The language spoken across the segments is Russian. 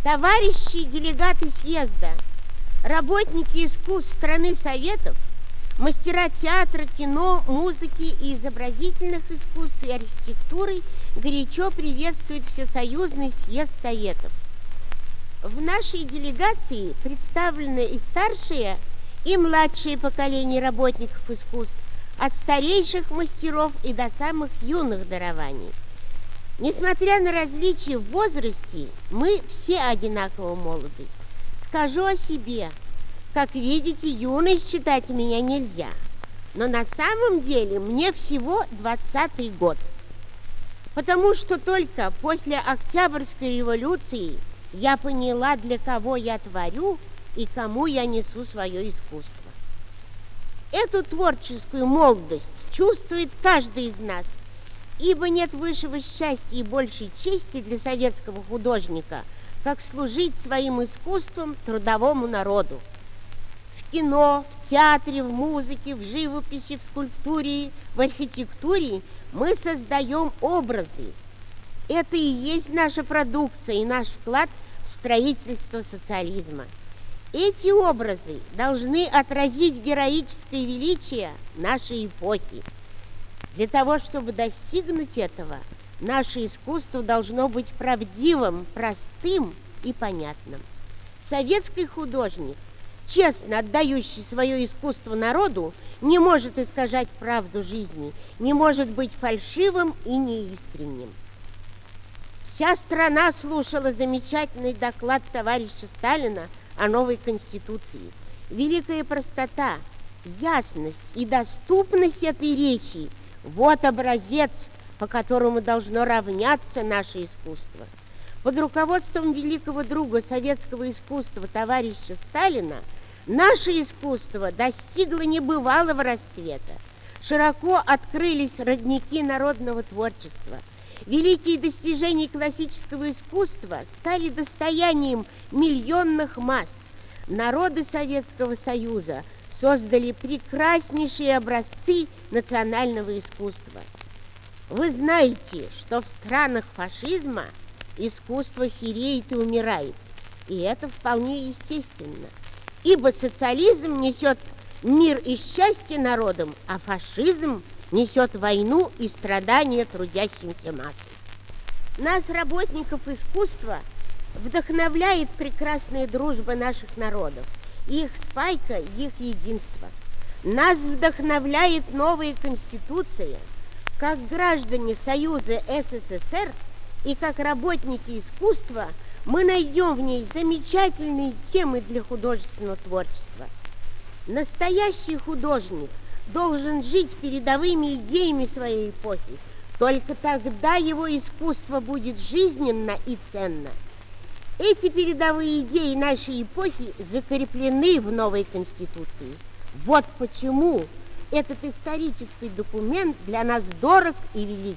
Товарищи делегаты съезда, работники искусств страны Советов, мастера театра, кино, музыки и изобразительных искусств и архитектуры горячо приветствуют Всесоюзный съезд Советов. В нашей делегации представлены и старшие, и младшие поколения работников искусств, от старейших мастеров и до самых юных дарований. Несмотря на различия в возрасте, мы все одинаково молоды. Скажу о себе. Как видите, юной считать меня нельзя. Но на самом деле мне всего 20-й год. Потому что только после Октябрьской революции я поняла, для кого я творю и кому я несу свое искусство. Эту творческую молодость чувствует каждый из нас, ибо нет высшего счастья и большей чести для советского художника, как служить своим искусством трудовому народу. В кино, в театре, в музыке, в живописи, в скульптуре, в архитектуре мы создаем образы. Это и есть наша продукция и наш вклад в строительство социализма. Эти образы должны отразить героическое величие нашей эпохи. Для того, чтобы достигнуть этого, наше искусство должно быть правдивым, простым и понятным. Советский художник, честно отдающий свое искусство народу, не может искажать правду жизни, не может быть фальшивым и неискренним. Вся страна слушала замечательный доклад товарища Сталина о новой Конституции. Великая простота, ясность и доступность этой речи – вот образец, по которому должно равняться наше искусство. Под руководством великого друга советского искусства товарища Сталина наше искусство достигло небывалого расцвета. Широко открылись родники народного творчества. Великие достижения классического искусства стали достоянием миллионных масс. Народы Советского Союза создали прекраснейшие образцы национального искусства. Вы знаете, что в странах фашизма искусство хереет и умирает, и это вполне естественно, ибо социализм несет мир и счастье народам, а фашизм несет войну и страдания трудящимся массам. Нас, работников искусства, вдохновляет прекрасная дружба наших народов, их спайка, их единство. Нас вдохновляет новая Конституция. Как граждане Союза СССР и как работники искусства мы найдем в ней замечательные темы для художественного творчества. Настоящий художник должен жить передовыми идеями своей эпохи. Только тогда его искусство будет жизненно и ценно. Эти передовые идеи нашей эпохи закреплены в новой Конституции. Вот почему этот исторический документ для нас дорог и велик.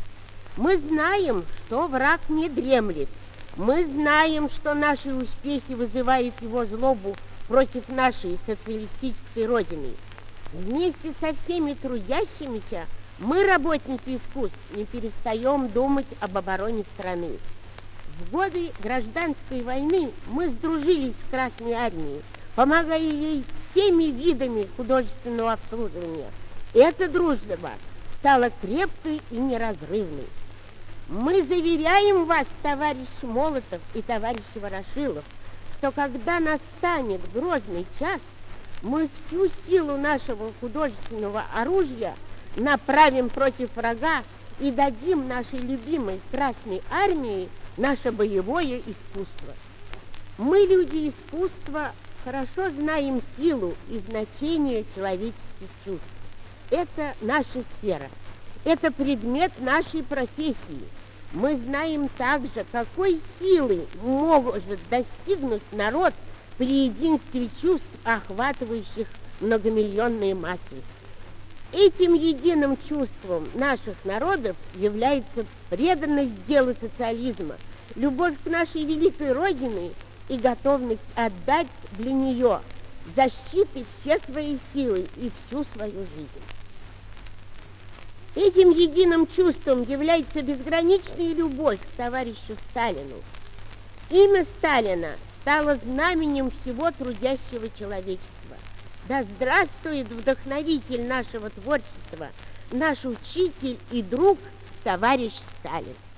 Мы знаем, что враг не дремлет. Мы знаем, что наши успехи вызывают его злобу против нашей социалистической Родины. Вместе со всеми трудящимися мы, работники искусств, не перестаем думать об обороне страны. В годы гражданской войны мы сдружились с Красной армией, помогая ей всеми видами художественного обслуживания. Эта дружба стала крепкой и неразрывной. Мы заверяем вас, товарищ Молотов и товарищ Ворошилов, что когда настанет грозный час, мы всю силу нашего художественного оружия направим против врага и дадим нашей любимой Красной армии наше боевое искусство. Мы, люди искусства, хорошо знаем силу и значение человеческих чувств. Это наша сфера, это предмет нашей профессии. Мы знаем также, какой силы может достигнуть народ при единстве чувств, охватывающих многомиллионные массы. Этим единым чувством наших народов является преданность делу социализма, любовь к нашей великой Родине и готовность отдать для нее защиты все свои силы и всю свою жизнь. Этим единым чувством является безграничная любовь к товарищу Сталину. Имя Сталина стало знаменем всего трудящего человечества. Да здравствует вдохновитель нашего творчества, наш учитель и друг, товарищ Сталин!